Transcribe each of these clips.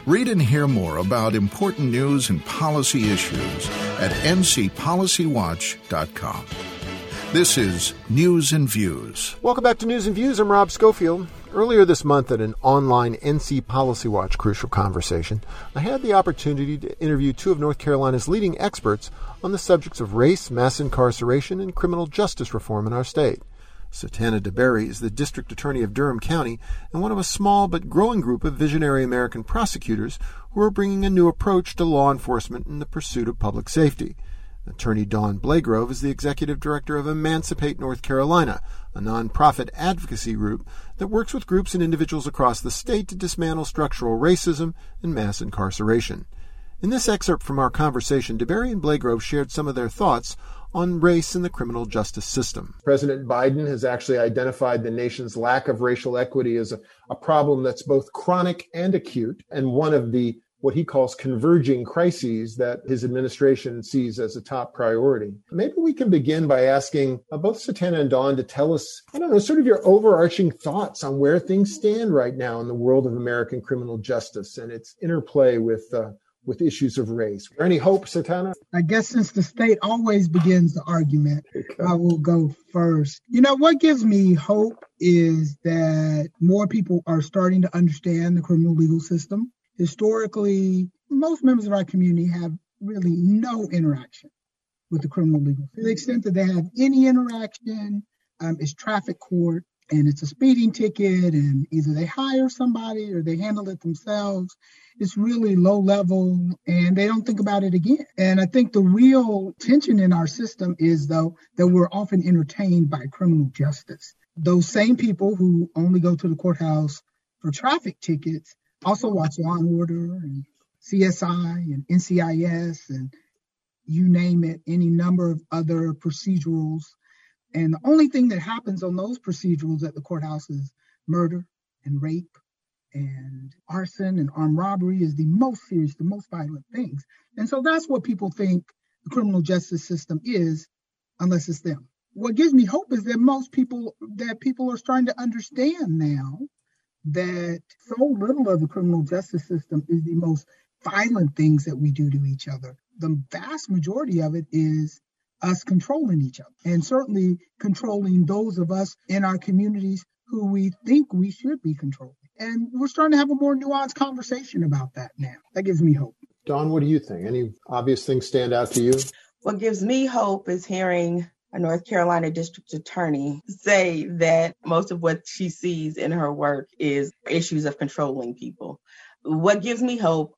Read and hear more about important news and policy issues at ncpolicywatch.com. This is News and Views. Welcome back to News and Views. I'm Rob Schofield. Earlier this month at an online NC Policy Watch Crucial Conversation, I had the opportunity to interview two of North Carolina's leading experts on the subjects of race, mass incarceration, and criminal justice reform in our state. Satana DeBerry is the District Attorney of Durham County and one of a small but growing group of visionary American prosecutors who are bringing a new approach to law enforcement in the pursuit of public safety. Attorney Dawn Blagrove is the Executive Director of Emancipate North Carolina, a nonprofit advocacy group that works with groups and individuals across the state to dismantle structural racism and mass incarceration. In this excerpt from our conversation, DeBerry and Blagrove shared some of their thoughts on race in the criminal justice system. President Biden has actually identified the nation's lack of racial equity as a problem that's both chronic and acute, and one of the what he calls converging crises that his administration sees as a top priority. Maybe we can begin by asking both Satana and Dawn to tell us, sort of your overarching thoughts on where things stand right now in the world of American criminal justice and its interplay with issues of race. Is there any hope, Satana? I guess since the state always begins the argument, I will go first. What gives me hope is that more people are starting to understand the criminal legal system. Historically, most members of our community have really no interaction with the criminal legal. To the extent that they have any interaction, it's traffic court, and it's a speeding ticket, and either they hire somebody or they handle it themselves. It's really low level, and they don't think about it again. And I think the real tension in our system is, though, that we're often entertained by criminal justice. Those same people who only go to the courthouse for traffic tickets also watch Law and Order and CSI and NCIS and you name it, any number of other procedurals. And the only thing that happens on those procedurals at the courthouse is murder and rape and arson and armed robbery is the most serious, the most violent things. And so that's what people think the criminal justice system is, unless it's them. What gives me hope is that people are starting to understand now that so little of the criminal justice system is the most violent things that we do to each other. The vast majority of it is us controlling each other, and certainly controlling those of us in our communities who we think we should be controlling. And we're starting to have a more nuanced conversation about that now. That gives me hope. Dawn, what do you think? Any obvious things stand out to you? What gives me hope is hearing a North Carolina district attorney say that most of what she sees in her work is issues of controlling people. What gives me hope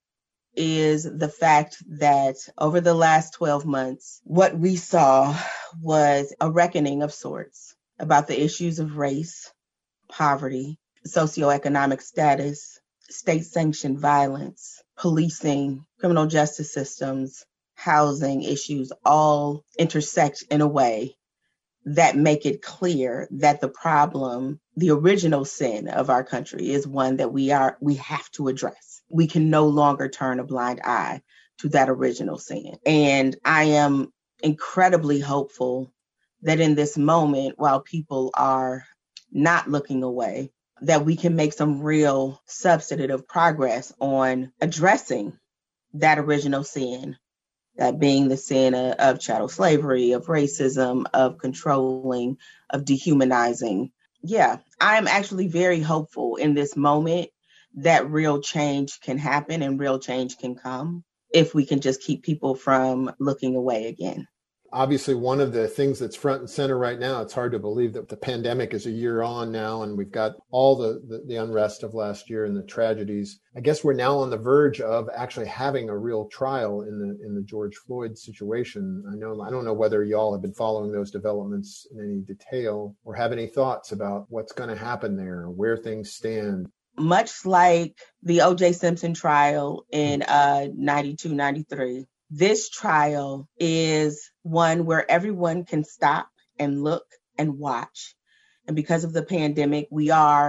is the fact that over the last 12 months, what we saw was a reckoning of sorts about the issues of race, poverty, socioeconomic status, state-sanctioned violence, policing, criminal justice systems, housing issues all intersect in a way that make it clear that the problem, the original sin of our country, is one that we have to address. We can no longer turn a blind eye to that original sin. And I am incredibly hopeful that in this moment, while people are not looking away, that we can make some real substantive progress on addressing that original sin, that being the sin of chattel slavery, of racism, of controlling, of dehumanizing. Yeah, I am actually very hopeful in this moment that real change can happen and real change can come if we can just keep people from looking away again. Obviously, one of the things that's front and center right now, it's hard to believe that the pandemic is a year on now, and we've got all the unrest of last year and the tragedies. I guess we're now on the verge of actually having a real trial in the George Floyd situation. I don't know whether y'all have been following those developments in any detail or have any thoughts about what's going to happen there, where things stand. Much like the O.J. Simpson trial in 92, 93, this trial is one where everyone can stop and look and watch. And because of the pandemic, we are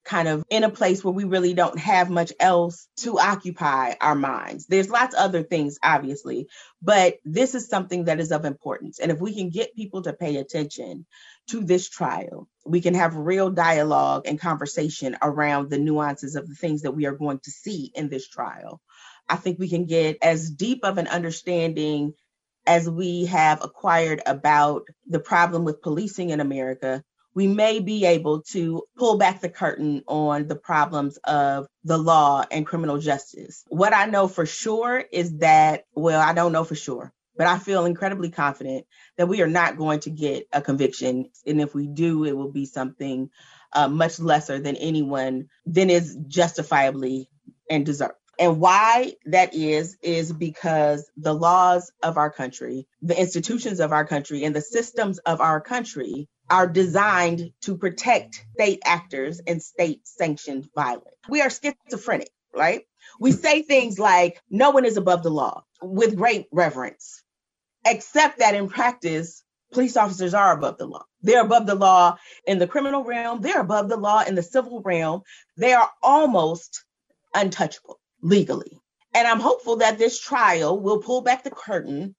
kind of in a place where we really don't have much else to occupy our minds. There's lots of other things, obviously, but this is something that is of importance. And if we can get people to pay attention to this trial, we can have real dialogue and conversation around the nuances of the things that we are going to see in this trial. I think we can get as deep of an understanding as we have acquired about the problem with policing in America. We may be able to pull back the curtain on the problems of the law and criminal justice. What I know for sure is that, well, I don't know for sure, but I feel incredibly confident that we are not going to get a conviction. And if we do, it will be something much lesser than is justifiably and deserved. And why that is because the laws of our country, the institutions of our country, and the systems of our country are designed to protect state actors and state-sanctioned violence. We are schizophrenic, right? We say things like, no one is above the law, with great reverence, except that in practice, police officers are above the law. They're above the law in the criminal realm. They're above the law in the civil realm. They are almost untouchable legally. And I'm hopeful that this trial will pull back the curtain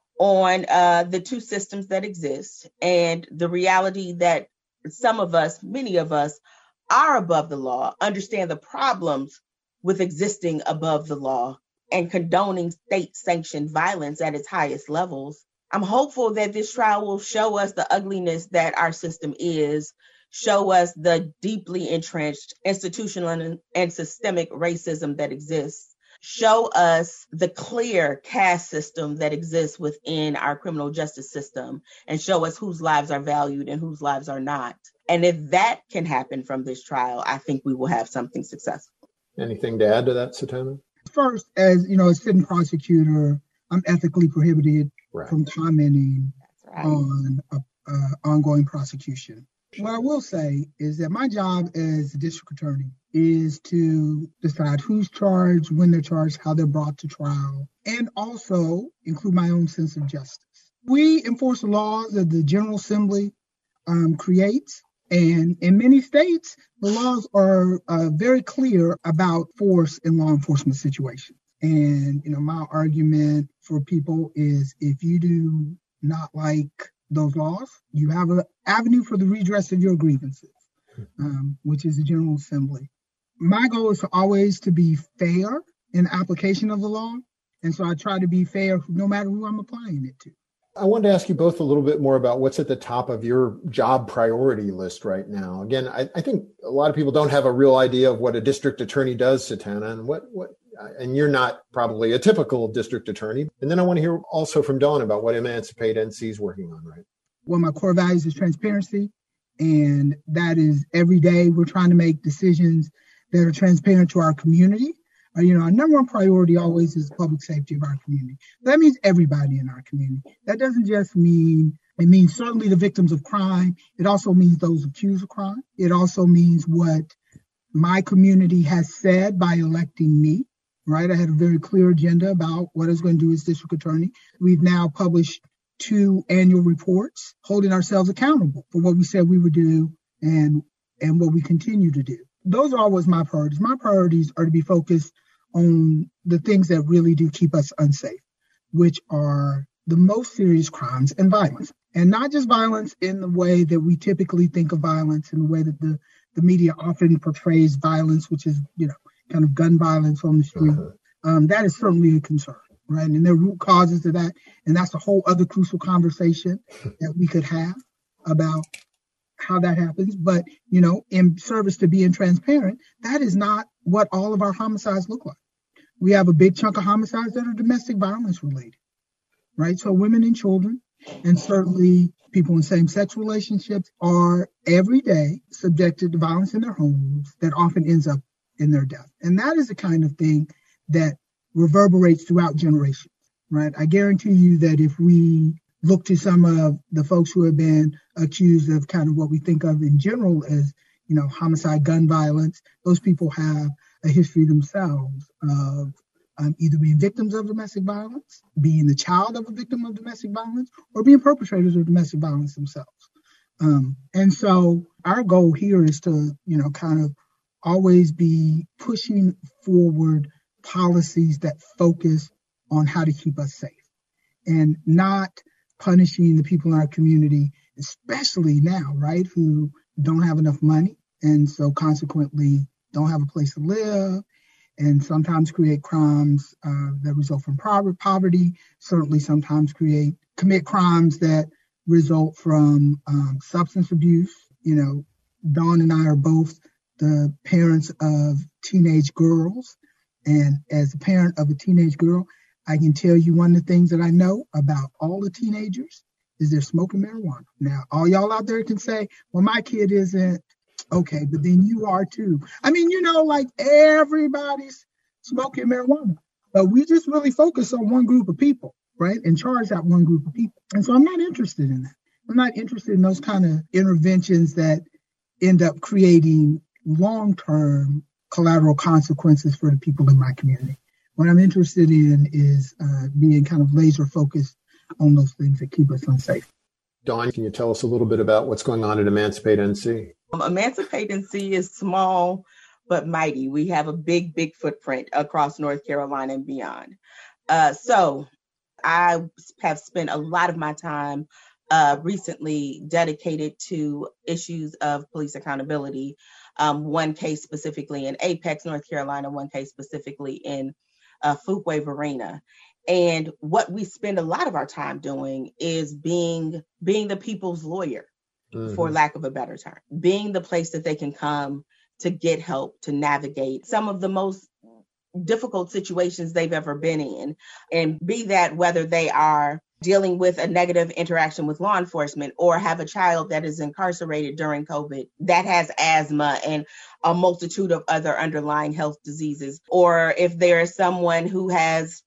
on the two systems that exist and the reality that some of us, many of us, are above the law, understand the problems with existing above the law and condoning state-sanctioned violence at its highest levels. I'm hopeful that this trial will show us the ugliness that our system is, show us the deeply entrenched institutional and systemic racism that exists, show us the clear caste system that exists within our criminal justice system, and show us whose lives are valued and whose lives are not. And if that can happen from this trial, I think we will have something successful. Anything to add to that, Satana? First, as you know, as sitting prosecutor, I'm ethically prohibited from commenting on ongoing prosecution. What I will say is that my job as a district attorney is to decide who's charged, when they're charged, how they're brought to trial, and also include my own sense of justice. We enforce the laws that the General Assembly creates, and in many states, the laws are very clear about force in law enforcement situations. And, you know, my argument for people is if you do not like those laws, you have an avenue for the redress of your grievances, which is the General Assembly. My goal is always to be fair in the application of the law. And so I try to be fair no matter who I'm applying it to. I wanted to ask you both a little bit more about what's at the top of your job priority list right now. Again, I think a lot of people don't have a real idea of what a district attorney does, Satana, and and you're not probably a typical district attorney. And then I want to hear also from Dawn about what Emancipate NC is working on, right? One of my core values is transparency. And that is every day we're trying to make decisions that are transparent to our community. Our number one priority always is public safety of our community. That means everybody in our community. That doesn't just mean, it means certainly the victims of crime. It also means those accused of crime. It also means what my community has said by electing me, right? I had a very clear agenda about what I was going to do as district attorney. We've now published 2 annual reports holding ourselves accountable for what we said we would do and what we continue to do. Those are always my priorities. My priorities are to be focused on the things that really do keep us unsafe, which are the most serious crimes and violence. And not just violence in the way that we typically think of violence, in the way that the media often portrays violence, which is, kind of gun violence on the street. That is certainly a concern, right? And there are root causes to that. And that's a whole other crucial conversation that we could have about how that happens. But, in service to being transparent, that is not what all of our homicides look like. We have a big chunk of homicides that are domestic violence related, right? So women and children, and certainly people in same-sex relationships, are every day subjected to violence in their homes that often ends up in their death. And that is the kind of thing that reverberates throughout generations, right? I guarantee you that if we look to some of the folks who have been accused of kind of what we think of in general as, homicide, gun violence, those people have a history themselves of either being victims of domestic violence, being the child of a victim of domestic violence, or being perpetrators of domestic violence themselves. And so our goal here is to, kind of always be pushing forward policies that focus on how to keep us safe and not punishing the people in our community, especially now, right, who don't have enough money and so consequently don't have a place to live and sometimes create crimes that result from poverty, certainly sometimes commit crimes that result from substance abuse. You know, Dawn and I are both the parents of teenage girls. And as a parent of a teenage girl, I can tell you one of the things that I know about all the teenagers is they're smoking marijuana. Now, all y'all out there can say, well, my kid isn't. Okay, but then you are too. I mean, you know, like everybody's smoking marijuana, but we just really focus on one group of people, right? And charge that one group of people. And so I'm not interested in that. I'm not interested in those kind of interventions that end up creating long-term collateral consequences for the people in my community. What I'm interested in is being kind of laser focused on those things that keep us unsafe. Dawn, can you tell us a little bit about what's going on at Emancipate NC? Emancipate NC is small but mighty. We have a big footprint across North Carolina and beyond. So I have spent a lot of my time recently dedicated to issues of police accountability. One case specifically in Apex, North Carolina, one case specifically in Fuquay-Varina. And what we spend a lot of our time doing is being the people's lawyer, for lack of a better term, being the place that they can come to get help, to navigate some of the most difficult situations they've ever been in. And be that whether they are dealing with a negative interaction with law enforcement or have a child that is incarcerated during COVID that has asthma and a multitude of other underlying health diseases, or if there is someone who has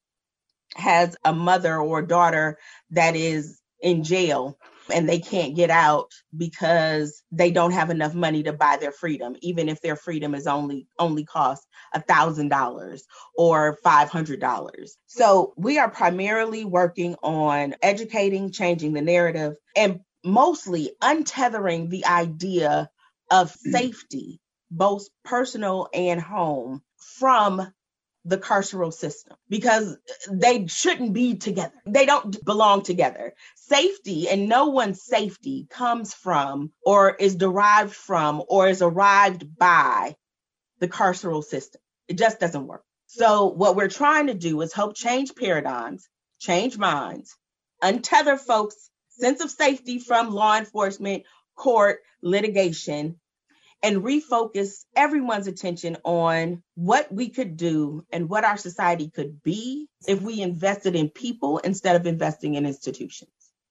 a mother or daughter that is in jail and they can't get out because they don't have enough money to buy their freedom, even if their freedom is only cost $1,000 or $500. So we are primarily working on educating, changing the narrative, and mostly untethering the idea of safety, both personal and home, from the carceral system, because they shouldn't be together. They don't belong together. Safety, and no one's safety, comes from or is derived from or is arrived by the carceral system. It just doesn't work. So what we're trying to do is help change paradigms, change minds, untether folks' sense of safety from law enforcement, court, litigation, and refocus everyone's attention on what we could do and what our society could be if we invested in people instead of investing in institutions.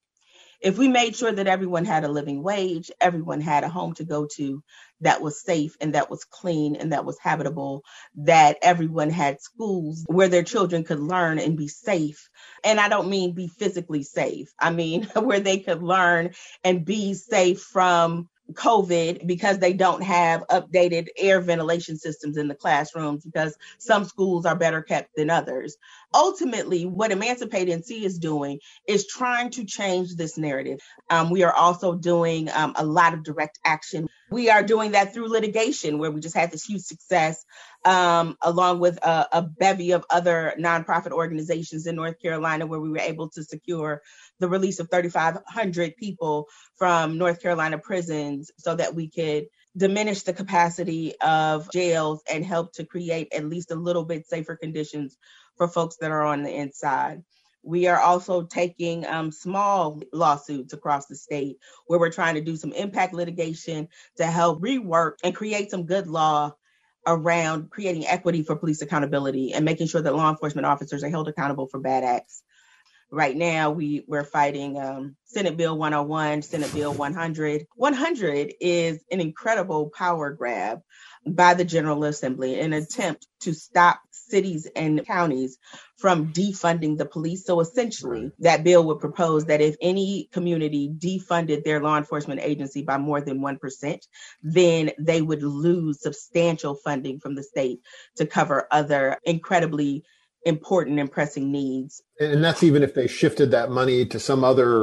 If we made sure that everyone had a living wage, everyone had a home to go to that was safe and that was clean and that was habitable, that everyone had schools where their children could learn and be safe. And I don't mean be physically safe. I mean where they could learn and be safe from COVID because they don't have updated air ventilation systems in the classrooms because some schools are better kept than others. Ultimately, what Emancipate NC is doing is trying to change this narrative. We are also doing a lot of direct action. We are doing that through litigation, where we just had this huge success, along with a bevy of other nonprofit organizations in North Carolina, where we were able to secure the release of 3,500 people from North Carolina prisons so that we could diminish the capacity of jails and help to create at least a little bit safer conditions for folks that are on the inside. We are also taking small lawsuits across the state where we're trying to do some impact litigation to help rework and create some good law around creating equity for police accountability and making sure that law enforcement officers are held accountable for bad acts. Right now, we're fighting Senate Bill 101, Senate Bill 100. 100 is an incredible power grab by the General Assembly, an attempt to stop cities and counties from defunding the police. So essentially, that bill would propose that if any community defunded their law enforcement agency by more than 1%, then they would lose substantial funding from the state to cover other incredibly important and pressing needs. And that's even if they shifted that money to some other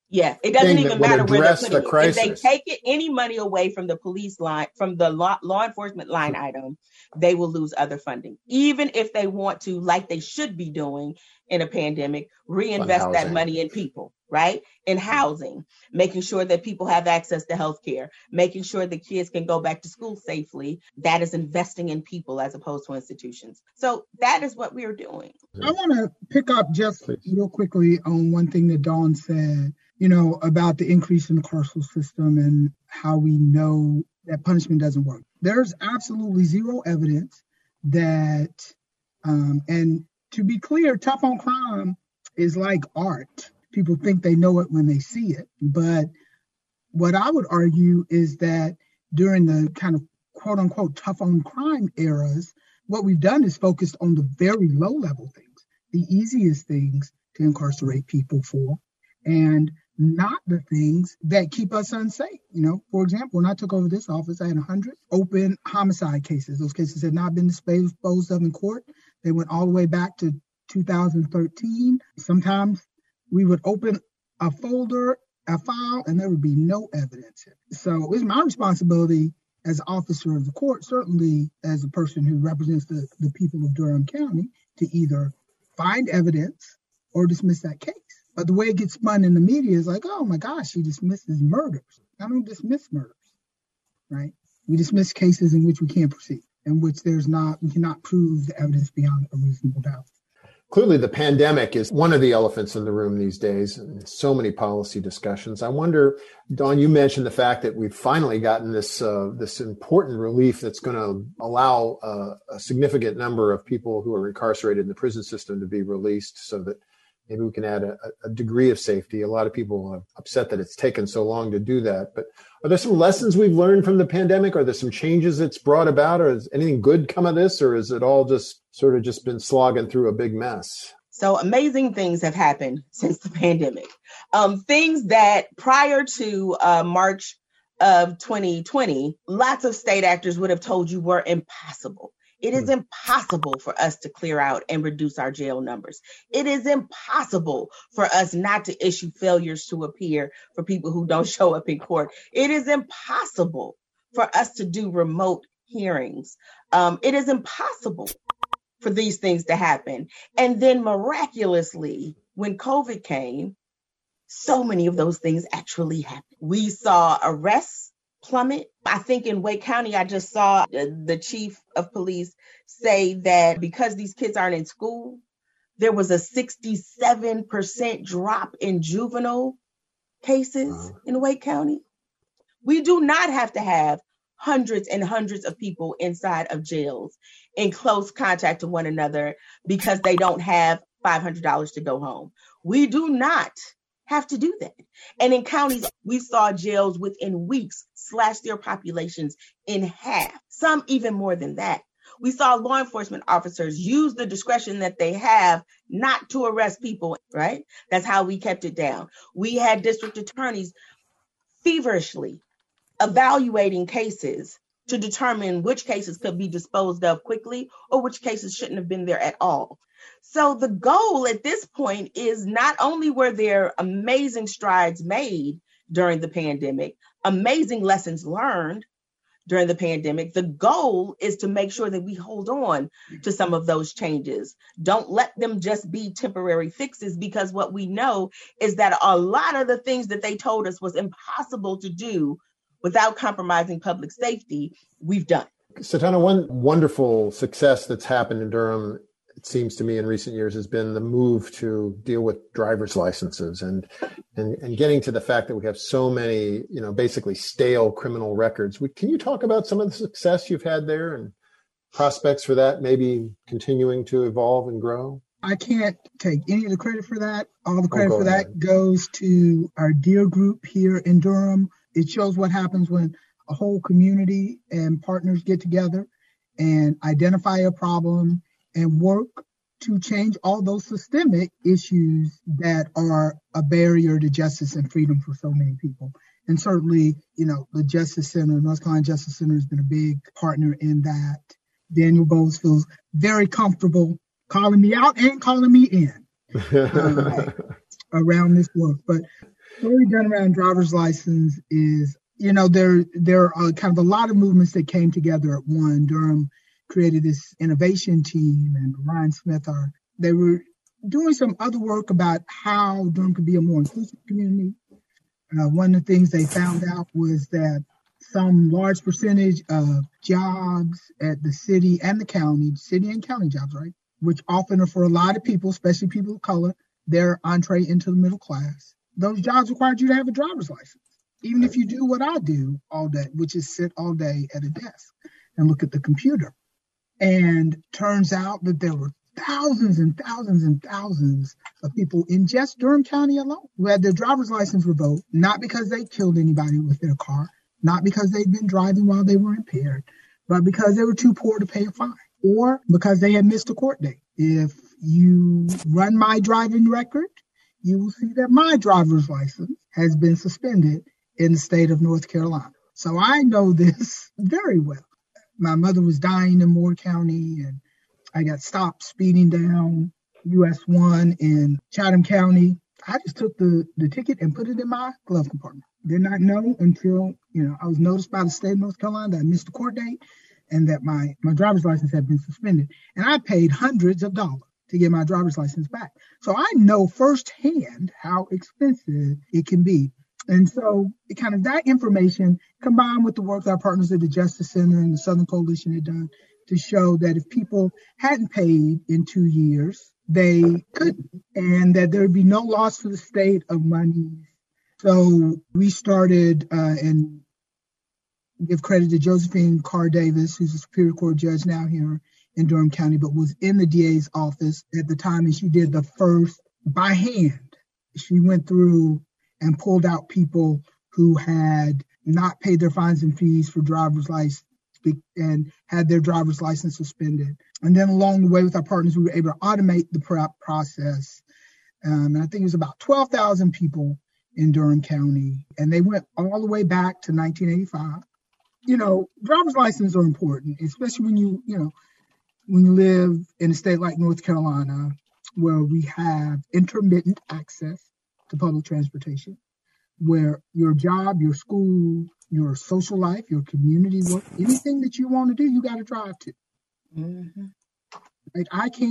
Yeah, it doesn't even matter where they're putting it. If they take any money away from the police line, from the law enforcement line item, they will lose other funding. Even if they want to, like they should be doing in a pandemic, reinvest that money in people, right? In housing, making sure that people have access to healthcare, making sure the kids can go back to school safely. That is investing in people as opposed to institutions. So that is what we are doing. I want to pick up just real quickly on one thing that Dawn said, about the increase in the carceral system and how we know that punishment doesn't work. There's absolutely zero evidence that, and to be clear, tough on crime is like art. People think they know it when they see it. But what I would argue is that during the kind of quote unquote tough on crime eras, what we've done is focused on the very low level things, the easiest things to incarcerate people for, and not the things that keep us unsafe. For example, when I took over this office, I had 100 open homicide cases. Those cases had not been disposed of in court. They went all the way back to 2013. Sometimes we would open a folder, a file, and there would be no evidence. So it's my responsibility as officer of the court, certainly as a person who represents the people of Durham County, to either find evidence or dismiss that case. But the way it gets spun in the media is like, oh my gosh, she dismisses murders. I don't dismiss murders, right? We dismiss cases in which we can't proceed, in which we cannot prove the evidence beyond a reasonable doubt. Clearly, the pandemic is one of the elephants in the room these days, and so many policy discussions. I wonder, Dawn, you mentioned the fact that we've finally gotten this important relief that's going to allow a significant number of people who are incarcerated in the prison system to be released, so that maybe we can add a degree of safety. A lot of people are upset that it's taken so long to do that. But are there some lessons we've learned from the pandemic? Are there some changes it's brought about? Or has anything good come of this? Or is it all just sort of just been slogging through a big mess? So amazing things have happened since the pandemic. Things that prior to March of 2020, lots of state actors would have told you were impossible. It is impossible for us to clear out and reduce our jail numbers. It is impossible for us not to issue failures to appear for people who don't show up in court. It is impossible for us to do remote hearings. It is impossible for these things to happen. And then miraculously, when COVID came, so many of those things actually happened. We saw arrests plummet. I think in Wake County, I just saw the chief of police say that because these kids aren't in school, there was a 67% drop in juvenile cases in Wake County. We do not have to have hundreds and hundreds of people inside of jails in close contact to one another because they don't have $500 to go home. We do not have to do that. And in counties, we saw jails within weeks slash their populations in half, some even more than that. We saw law enforcement officers use the discretion that they have not to arrest people, right? That's how we kept it down. We had district attorneys feverishly evaluating cases to determine which cases could be disposed of quickly or which cases shouldn't have been there at all. So the goal at this point is not only were there amazing strides made during the pandemic, amazing lessons learned during the pandemic, the goal is to make sure that we hold on to some of those changes. Don't let them just be temporary fixes, because what we know is that a lot of the things that they told us was impossible to do without compromising public safety, we've done. Satana, one wonderful success that's happened in Durham, it seems to me, in recent years has been the move to deal with driver's licenses and getting to the fact that we have so many, basically stale criminal records. Can you talk about some of the success you've had there and prospects for that maybe continuing to evolve and grow? I can't take any of the credit for that. All the credit for that goes to our DEAR group here in Durham. It shows what happens when a whole community and partners get together and identify a problem and work to change all those systemic issues that are a barrier to justice and freedom for so many people. And certainly, the Justice Center, North Carolina Justice Center, has been a big partner in that. Daniel Bowles feels very comfortable calling me out and calling me in around this work. But story done around driver's license is, there are kind of a lot of movements that came together at one. Durham created this innovation team, and Ryan Smith, they were doing some other work about how Durham could be a more inclusive community. One of the things they found out was that some large percentage of jobs at the city and county jobs, right, which often are for a lot of people, especially people of color, their entree into the middle class. Those jobs required you to have a driver's license, even if you do what I do all day, which is sit all day at a desk and look at the computer. And turns out that there were thousands and thousands and thousands of people in just Durham County alone who had their driver's license revoked, not because they killed anybody with their car, not because they'd been driving while they were impaired, but because they were too poor to pay a fine, or because they had missed a court date. If you run my driving record, you will see that my driver's license has been suspended in the state of North Carolina. So I know this very well. My mother was dying in Moore County, and I got stopped speeding down US 1 in Chatham County. I just took the ticket and put it in my glove compartment. Did not know until, I was noticed by the state of North Carolina that I missed a court date and that my driver's license had been suspended. And I paid hundreds of dollars to get my driver's license back. So I know firsthand how expensive it can be. And so kind of that information combined with the work that our partners at the Justice Center and the Southern Coalition had done to show that if people hadn't paid in 2 years, they couldn't, and that there would be no loss to the state of money. So we started and give credit to Josephine Carr Davis, who's a Superior Court judge now here in Durham County, but was in the DA's office at the time, and she did the first by hand. She went through and pulled out people who had not paid their fines and fees for driver's license and had their driver's license suspended. And then along the way with our partners, we were able to automate the process. And I think it was about 12,000 people in Durham County. And they went all the way back to 1985. Driver's licenses are important, especially when you live in a state like North Carolina, where we have intermittent access to public transportation, where your job, your school, your social life, your community work, anything that you want to do, you got to drive to. Mm-hmm. Right?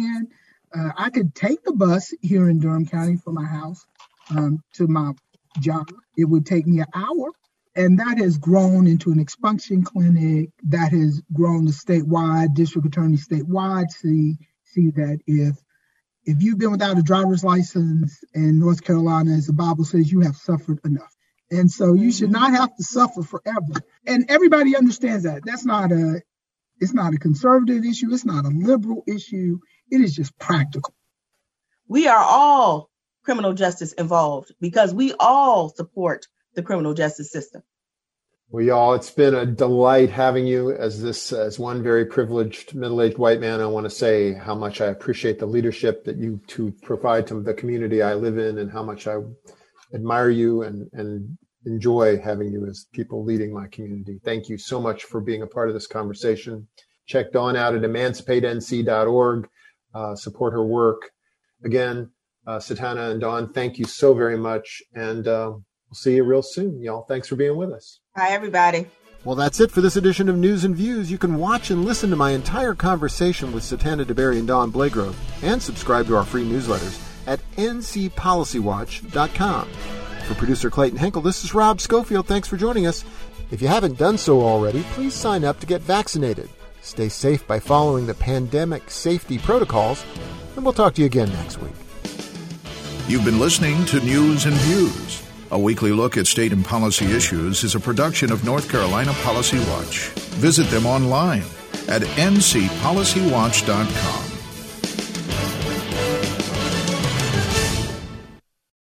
I could take the bus here in Durham County from my house to my job. It would take me an hour. And that has grown into an expunction clinic that has grown to statewide, district attorney statewide see that if you've been without a driver's license in North Carolina, as the Bible says, you have suffered enough. And so you should not have to suffer forever. And everybody understands that. It's not a conservative issue. It's not a liberal issue. It is just practical. We are all criminal justice involved because we all support the criminal justice system. Well, y'all, it's been a delight having you as one very privileged middle-aged white man. I want to say how much I appreciate the leadership that you two provide to the community I live in, and how much I admire you and enjoy having you as people leading my community. Thank you so much for being a part of this conversation. Check Dawn out at emancipatenc.org. Support her work. Again, Satana and Dawn, thank you so very much. And we'll see you real soon, y'all. Thanks for being with us. Hi, everybody. Well, that's it for this edition of News and Views. You can watch and listen to my entire conversation with Satana DeBerry and Dawn Blagrove and subscribe to our free newsletters at ncpolicywatch.com. For producer Clayton Henkel, this is Rob Schofield. Thanks for joining us. If you haven't done so already, please sign up to get vaccinated. Stay safe by following the pandemic safety protocols, and we'll talk to you again next week. You've been listening to News and Views. A weekly look at state and policy issues is a production of North Carolina Policy Watch. Visit them online at ncpolicywatch.com.